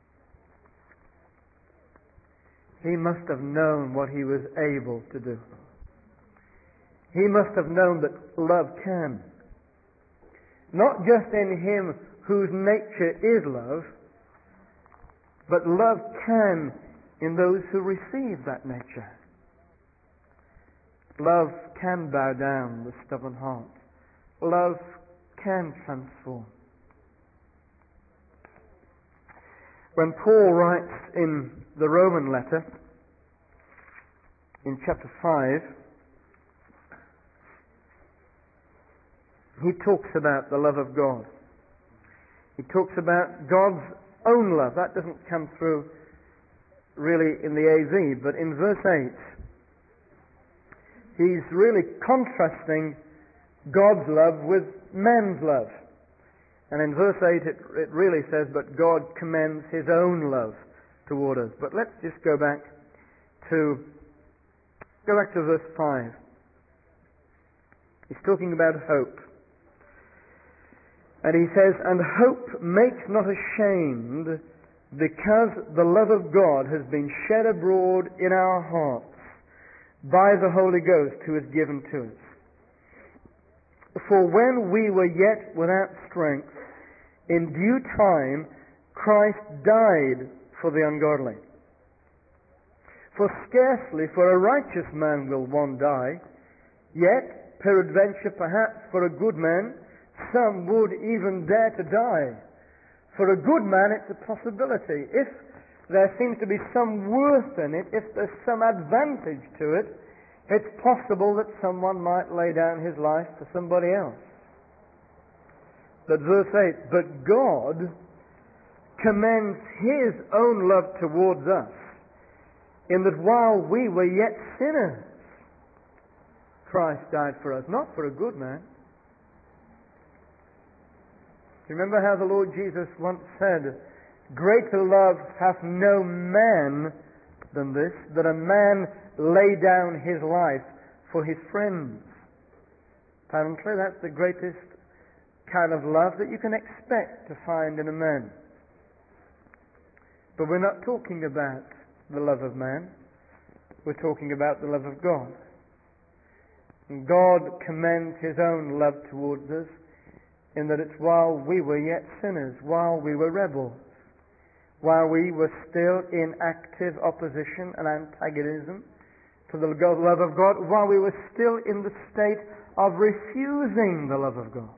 He must have known what he was able to do. He must have known that love can. Not just in him whose nature is love, but love can in those who receive that nature. Love can bow down the stubborn heart. Love can transform. When Paul writes in the Roman letter, in chapter five, he talks about the love of God. He talks about God's own love. That doesn't come through really in the A V, but in verse eight, he's really contrasting God's love with man's love. And in verse eight it, it really says, but God commends His own love toward us. But let's just go back to, go back to verse five. He's talking about hope. And he says, and hope makes not ashamed, because the love of God has been shed abroad in our hearts by the Holy Ghost who is given to us. For when we were yet without strength, in due time Christ died for the ungodly. For scarcely for a righteous man will one die, yet peradventure perhaps for a good man some would even dare to die. For a good man it's a possibility. If there seems to be some worth in it, if there's some advantage to it, it's possible that someone might lay down his life for somebody else. But verse eight, but God commends His own love towards us, in that while we were yet sinners, Christ died for us. Not for a good man. Remember how the Lord Jesus once said, greater love hath no man than this, that a man lay down his life for his friends. Apparently that's the greatest kind of love that you can expect to find in a man. But we're not talking about the love of man. We're talking about the love of God. And God commends His own love towards us, in that it's while we were yet sinners, while we were rebels, while we were still in active opposition and antagonism to the love of God, while we were still in the state of refusing the love of God.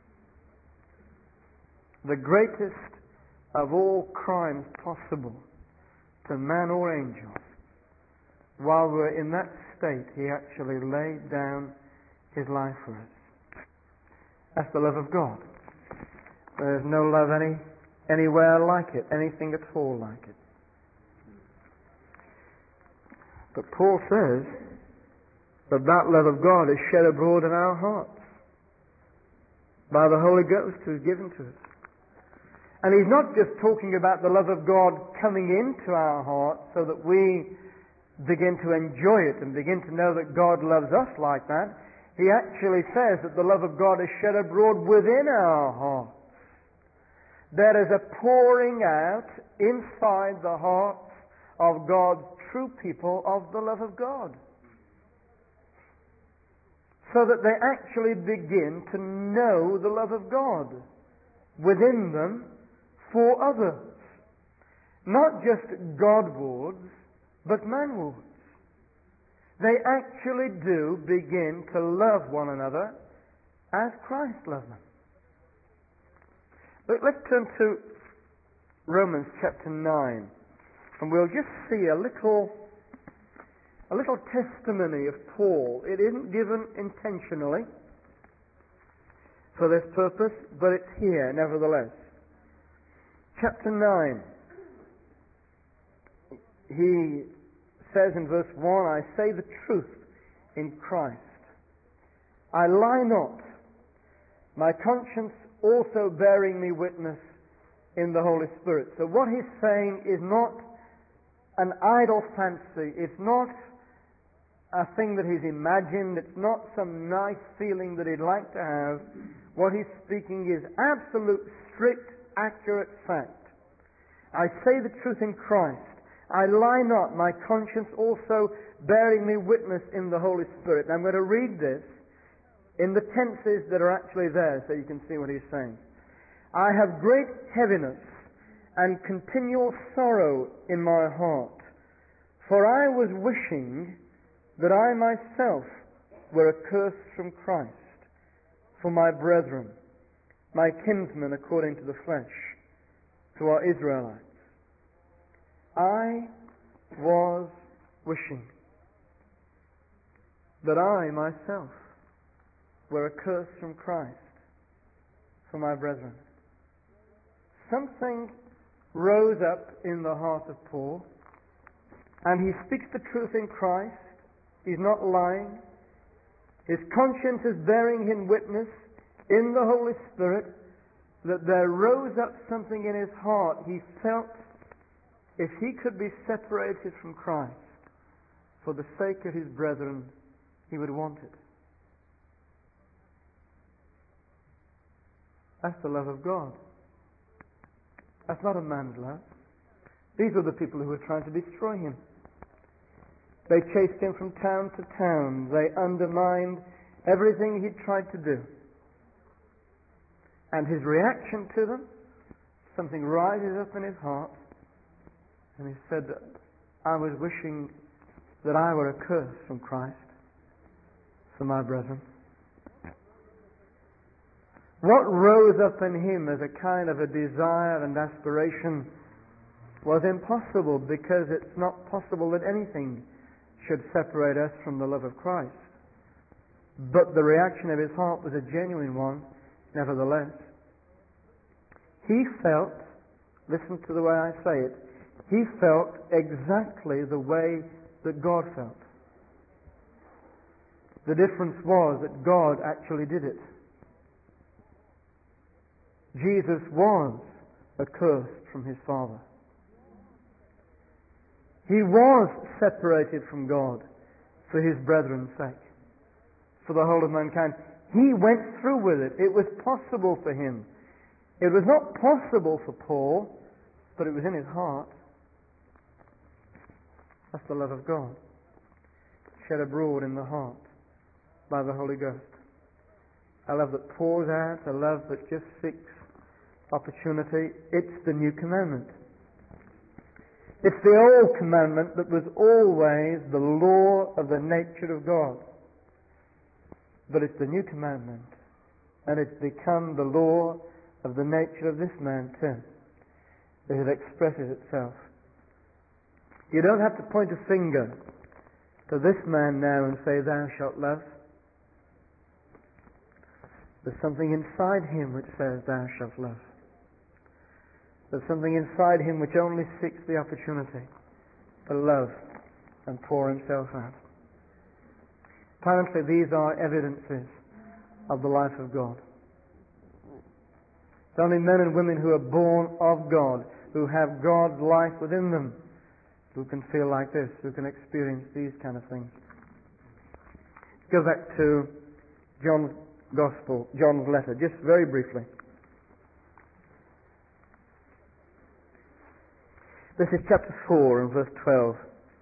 The greatest of all crimes possible to man or angel, while we were in that state, He actually laid down His life for us. That's the love of God. There's no love any anywhere like it, anything at all like it. But Paul says that that love of God is shed abroad in our hearts by the Holy Ghost who is given to us. And he's not just talking about the love of God coming into our hearts so that we begin to enjoy it and begin to know that God loves us like that. He actually says that the love of God is shed abroad within our hearts. There is a pouring out inside the hearts of God's true people of the love of God. So that they actually begin to know the love of God within them for others. Not just Godwards, but manwards. They actually do begin to love one another as Christ loved them. But let's turn to Romans chapter nine, and we'll just see a little a little testimony of Paul. It isn't given intentionally for this purpose, but it's here nevertheless. Chapter nine. He says in verse one, I say the truth in Christ. I lie not, my conscience also bearing me witness in the Holy Spirit. So what he's saying is not an idle fancy. It's not a thing that he's imagined. It's not some nice feeling that he'd like to have. What he's speaking is absolute, strict, accurate fact. I say the truth in Christ. I lie not, my conscience also bearing me witness in the Holy Spirit. And I'm going to read this in the tenses that are actually there so you can see what he's saying. I have great heaviness and continual sorrow in my heart, for I was wishing that I myself were accursed from Christ for my brethren, my kinsmen according to the flesh, who are Israelites. I was wishing that I myself were accursed from Christ for my brethren. Something rose up in the heart of Paul, and he speaks the truth in Christ. He's not lying. His conscience is bearing him witness in the Holy Spirit, that there rose up something in his heart. He felt if he could be separated from Christ for the sake of his brethren, he would want it. That's the love of God. That's not a man's love. These were the people who were trying to destroy him. They chased him from town to town. They undermined everything he'd tried to do. And his reaction to them, something rises up in his heart, and he said, I was wishing that I were accursed from Christ for my brethren. What rose up in him as a kind of a desire and aspiration was impossible, because it's not possible that anything should separate us from the love of Christ. But the reaction of his heart was a genuine one, nevertheless. He felt, listen to the way I say it, he felt exactly the way that God felt. The difference was that God actually did it. Jesus was accursed from his Father. He was separated from God for his brethren's sake, for the whole of mankind. He went through with it. It was possible for him. It was not possible for Paul, but it was in his heart. That's the love of God, shed abroad in the heart by the Holy Ghost. A love that pours out, a love that just seeks opportunity. It's the new commandment. It's the old commandment that was always the law of the nature of God. But it's the new commandment, and it's become the law of the nature of this man too, that it expresses itself. You don't have to point a finger to this man now and say, thou shalt love. There's something inside him which says, thou shalt love. There's something inside him which only seeks the opportunity to love and pour himself out. Apparently these are evidences of the life of God. It's only men and women who are born of God, who have God's life within them, who can feel like this, who can experience these kind of things. Go back to John's Gospel, John's letter, just very briefly. This is chapter four and verse twelve.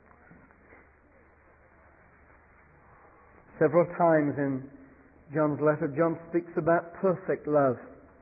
Several times in John's letter, John speaks about perfect love.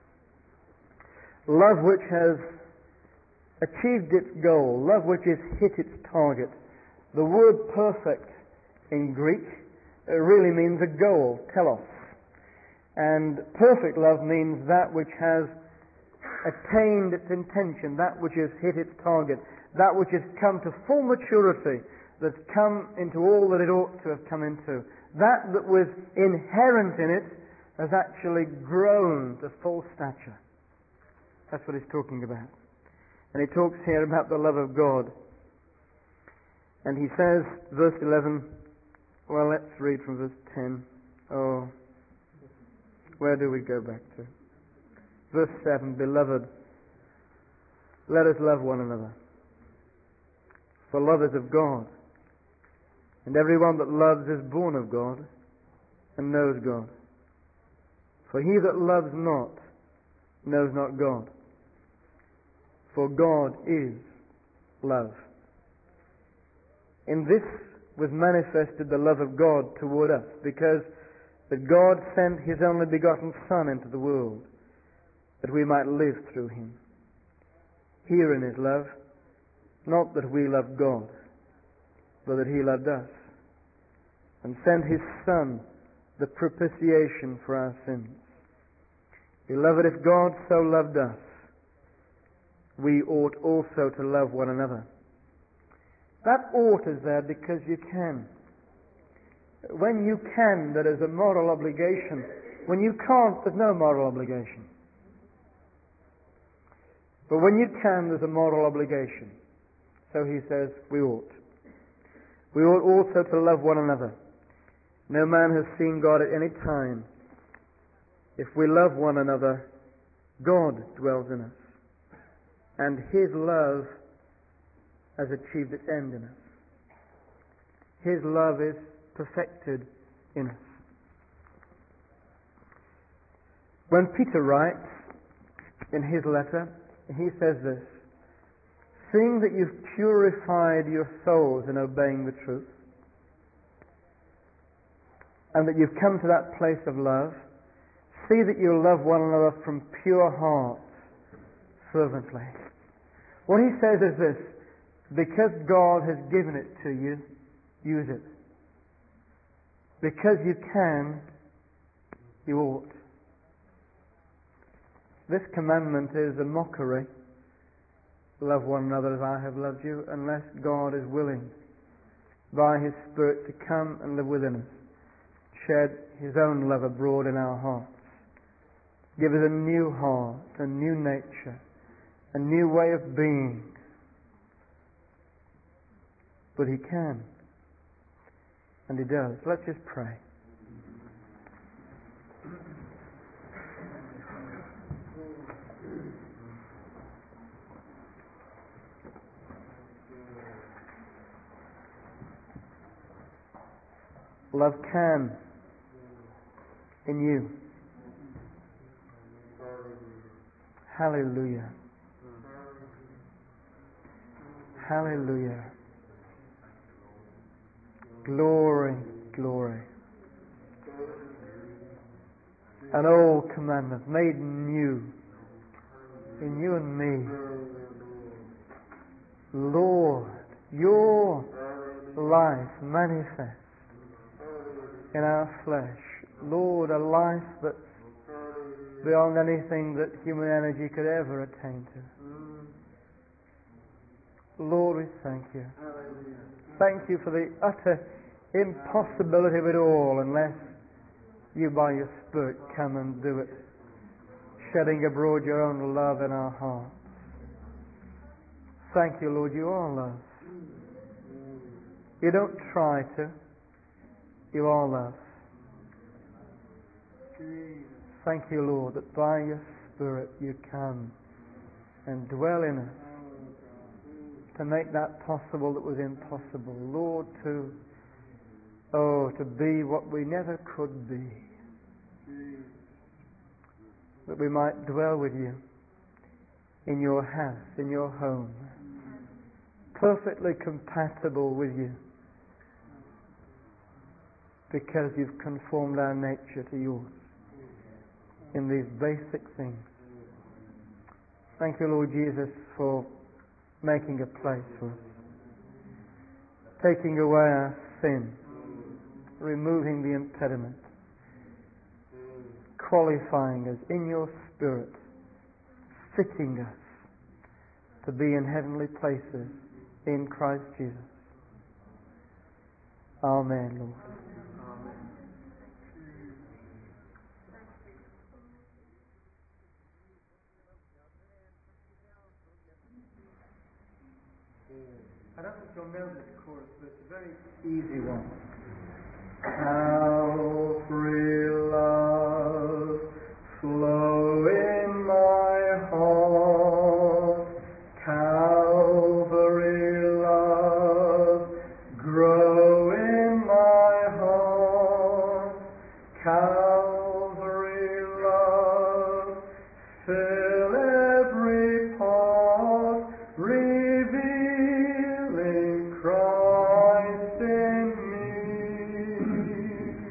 Love which has achieved its goal, love which has hit its target. The word perfect in Greek really means a goal, telos. And perfect love means that which has attained its intention, that which has hit its target, that which has come to full maturity, that's come into all that it ought to have come into. That that was inherent in it has actually grown to full stature. That's what he's talking about. And he talks here about the love of God. And he says, verse eleven, well, let's read from verse ten. Oh, where do we go back to? Verse seven, beloved, let us love one another. For love is of God. And everyone that loves is born of God and knows God. For he that loves not knows not God. For God is love. In this was manifested the love of God toward us, because that God sent his only begotten Son into the world, that we might live through him. Herein is love, not that we loved God, but that he loved us, and sent his Son, the propitiation for our sins. Beloved, if God so loved us, we ought also to love one another. That ought is there because you can. When you can, there is a moral obligation. When you can't, there's no moral obligation. But when you can, there's a moral obligation. So he says, we ought. We ought also to love one another. No man has seen God at any time. If we love one another, God dwells in us, and His love has achieved its end in us. His love is perfected in us. When Peter writes in his letter, he says this: seeing that you've purified your souls in obeying the truth, and that you've come to that place of love, see that you love one another from pure hearts, fervently. What he says is this: because God has given it to you, use it. Because you can, you ought. This commandment is a mockery. Love one another as I have loved you, unless God is willing by His Spirit to come and live within us, shed His own love abroad in our hearts, give us a new heart, a new nature, a new way of being. But He can, and He does. Let's just pray. Love can in you. Hallelujah. Hallelujah. Glory, glory. An old commandment made new in you and me. Lord, your life manifest in our flesh. Lord, a life that's beyond anything that human energy could ever attain to. Lord, we thank you. Thank you for the utter impossibility of it all unless you by your Spirit come and do it, shedding abroad your own love in our hearts. Thank you, Lord, you are love. You don't try to. You are love. Thank you, Lord, that by your Spirit you come and dwell in us to make that possible that was impossible. Lord, to, oh, to be what we never could be. That we might dwell with you in your house, in your home, perfectly compatible with you, because you've conformed our nature to yours in these basic things. Thank you, Lord Jesus, for making a place for us, taking away our sin, removing the impediment, qualifying us in your Spirit, fitting us to be in heavenly places in Christ Jesus. Amen, Lord. I don't think you'll know this chorus, but it's a very easy one. Calvary love, flow in my heart. Calvary love, grow in my heart. Calvary love, fill every part, revealing Christ in me.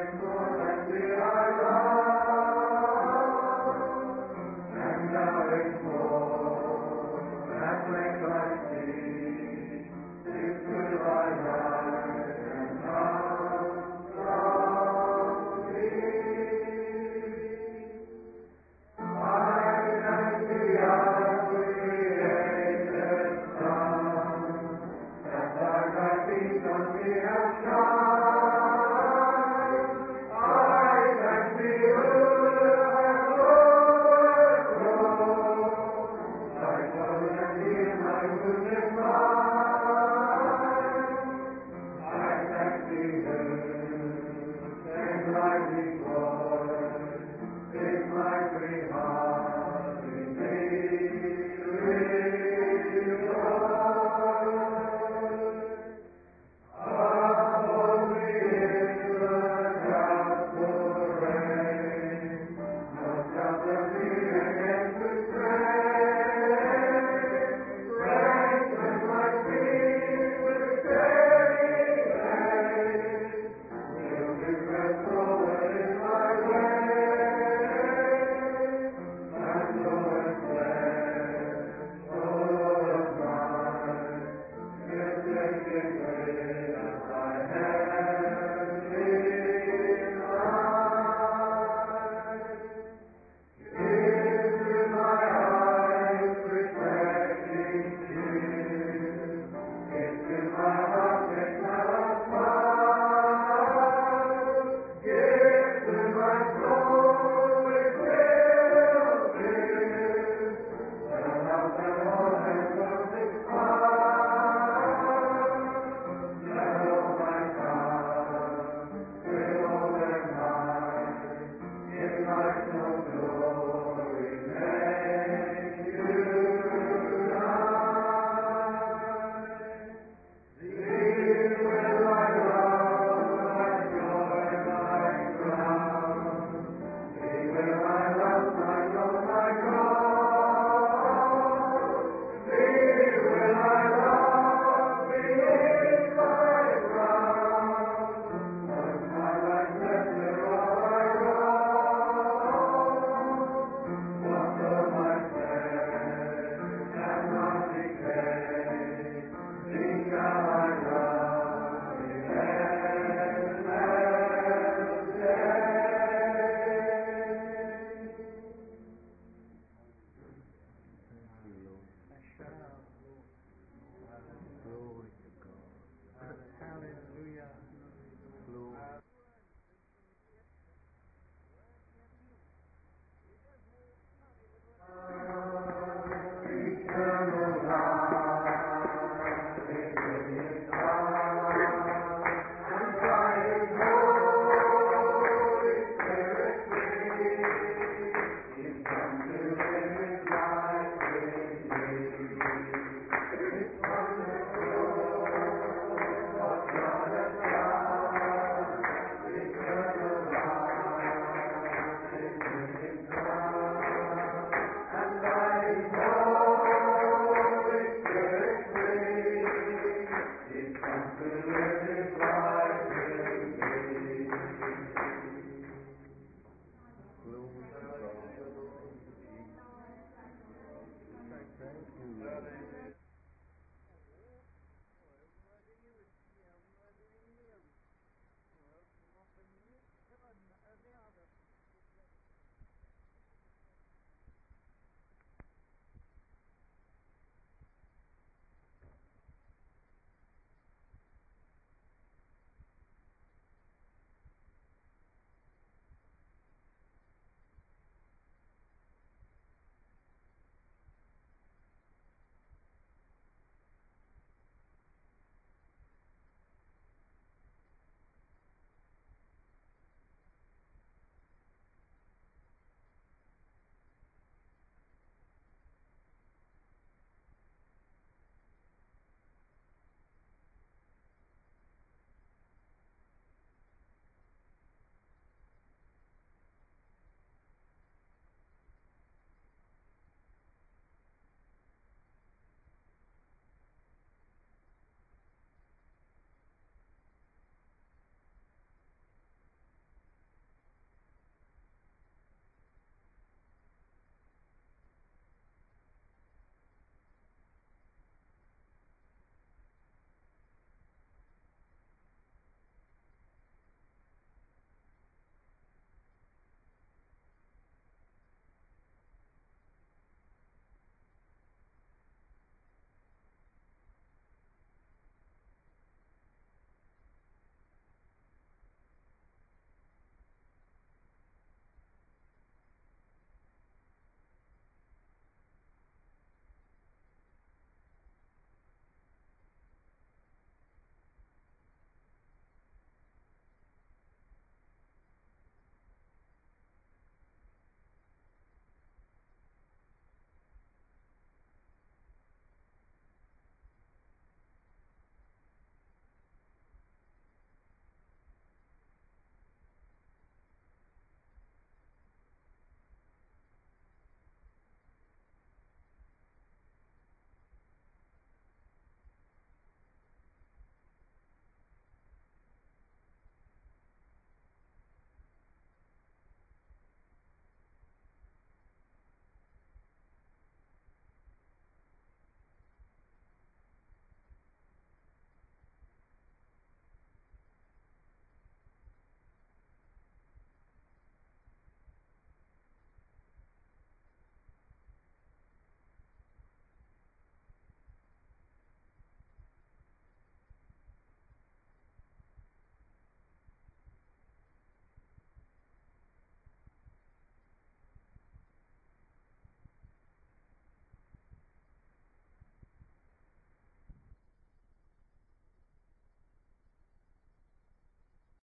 Thank you.